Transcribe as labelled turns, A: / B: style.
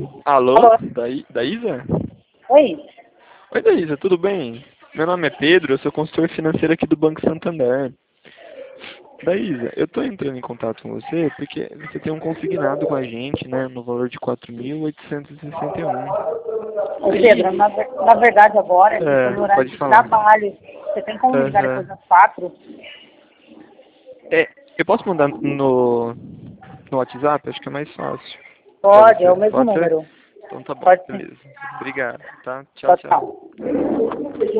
A: Alô?
B: Alô?
A: Daísa?
B: Oi?
A: Oi, Daísa, tudo bem? Meu nome é Pedro, eu sou consultor financeiro aqui do Banco Santander. Daísa, eu tô entrando em contato com você porque você tem um consignado com a gente, né, no valor de 4.861.
B: Ô
A: Aí,
B: Pedro, na verdade agora eu estou no horário
A: pode
B: de
A: falar.
B: trabalho. Você tem como me ligar depois
A: Aham.
B: das 4?
A: Eu posso mandar no WhatsApp? Acho que é mais fácil pra
B: Pode, é
A: você.
B: o mesmo
A: Pode ser?
B: número.
A: Então tá bom,
B: Pode sim.
A: beleza. Obrigado, tá? Tchau,
B: Tchau,
A: tchau.
B: tchau.